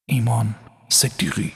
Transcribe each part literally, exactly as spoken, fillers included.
ایمان صدیقی.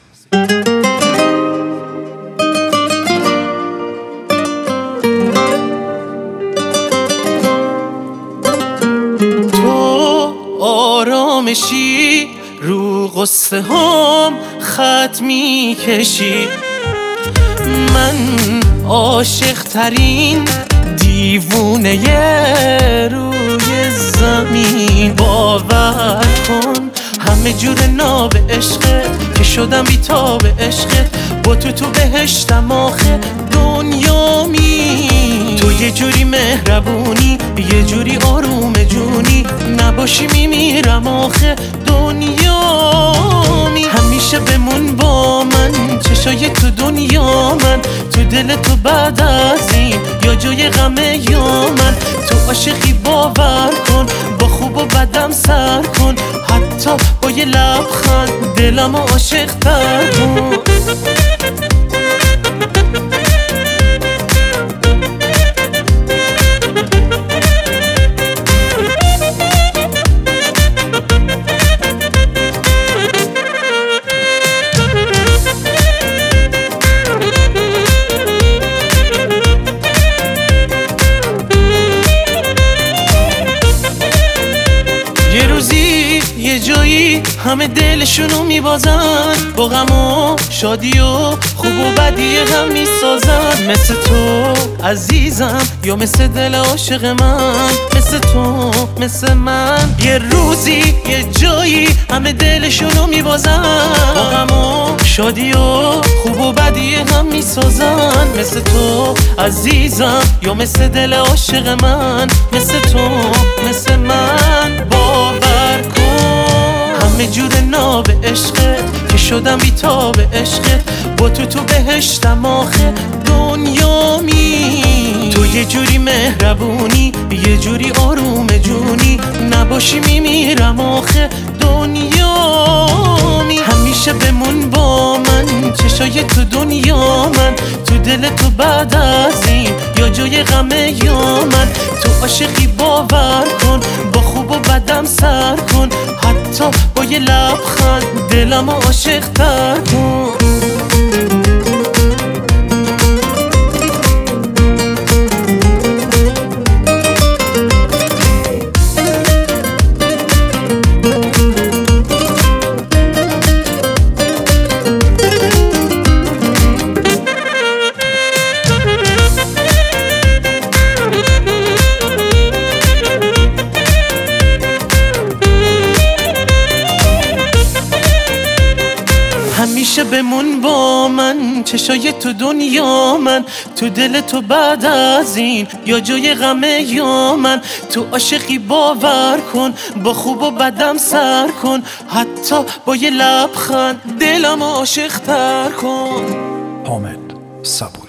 تو آرامشی رو قصه هم خط میکشی، من عاشق ترین دیوونه روی زمین. باور کن همه جور ناب عشقت که شدم بی تاب عشقت، با تو تو بهشتم آخه دنیامی. تو یه جوری مهربونی، یه جوری آروم جونی، نباشی میمیرم آخه دنیامی. همیشه بمون با من، چشای تو دنیا من، تو دل تو بعد از این یا جای غمه یا من. تو عاشقی باور کن، با خوب و بدم سر کن، حتی با یه لبخند دلم عاشق تر کن. یه روزی یه جایی همه دلشونو میبازن، با غم و شادی و خوب و بدی هم میسازن. مثل تو عزیزم یا مثل دل عاشق من، مثل تو مثل من. یه روزی یه جایی همه دلشونو میبازن، با غم و شادی و خوب و بدی هم میسازن. مثل تو عزیزم یا مثل دل عاشق من، مثل تو مثل من. باور کن همه جور ناب عشقت که شدم بی تاب عشقت، با تو تو بهشتم آخه دنیامی. تو یه جوری مهربونی، یه جوری آروم جونی، نباشی میمیرم آخه دنیامی. همیشه بمون با من، چشای تو دنیا من، تو دل تو بعد از این یا جای غمه یا من. تو عاشقی باور کن، با خوب و بدم سر کن، حتی با یه لبخند دلم عاشق تر کن. همیشه بمون با من، چشای تو دنیا من، تو دل تو بعد از این یا جای غمه یا من. تو عاشقی باور کن، با خوب و بدم سر کن، حتی با یه لبخند دلم عاشق تر کن. حامد صبوری.